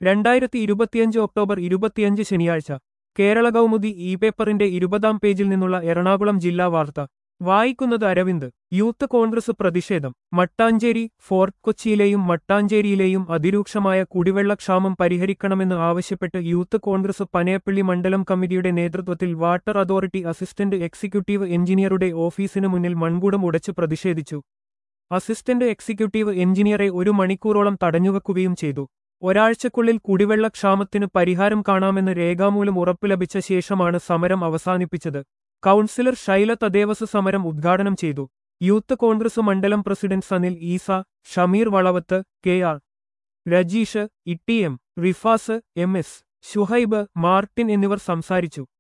2025 October 25 ശനിയാഴ്ച Kerala Kaumudi E പേപ്പറിന്റെ 20-ാം പേജിൽ നിന്നുള്ള എറണാകുളം ജില്ലാ വാർത്ത വായിക്കുന്നത് അരവിന്ദ്. യൂത്ത് കോൺഗ്രസ് പ്രതിഷേധം. മട്ടാഞ്ചേരി. ഫോർട്ട് കൊച്ചിയിലെയും മട്ടാഞ്ചേരിയിലെയും അതിരൂക്ഷമായ കുടിവെള്ളക്ഷാമം പരിഹരിക്കണമെന്ന് ആവശ്യപ്പെട്ട് യൂത്ത് കോൺഗ്രസ് പനയപ്പള്ളി മണ്ഡലം കമ്മിറ്റിയുടെ നേതൃത്വത്തിൽ വാട്ടർ അതോറിറ്റി അസിസ്റ്റന്റ് എക്സിക്യൂട്ടീവ് എഞ്ചിനീയറുടെ ഓഫീസിനു മുന്നിൽ മൺകുടം ഉടച്ച് പ്രതിഷേധിച്ചു. അസിസ്റ്റന്റ് എക്സിക്യൂട്ടീവ് എഞ്ചിനീയറെ 1 മണിക്കൂറോളം തടഞ്ഞുവെക്കുകയും ചെയ്തു. ഒരാഴ്ചക്കുള്ളിൽ കുടിവെള്ളക്ഷാമത്തിന് പരിഹാരം കാണാമെന്ന് രേഖാമൂലം ഉറപ്പ് ലഭിച്ച ശേഷമാണ് സമരം അവസാനിപ്പിച്ചത്. കൗൺസിലർ ഷൈല തദേവസ് സമരം ഉദ്ഘാടനം ചെയ്തു. യൂത്ത് കോൺഗ്രസ് മണ്ഡലം president Sanil Isa, Shameer Valavath, K R. Rajeesh, E T M. Rifas, M S. Shuhaib, Martin എന്നിവർ സംസാരിച്ചു.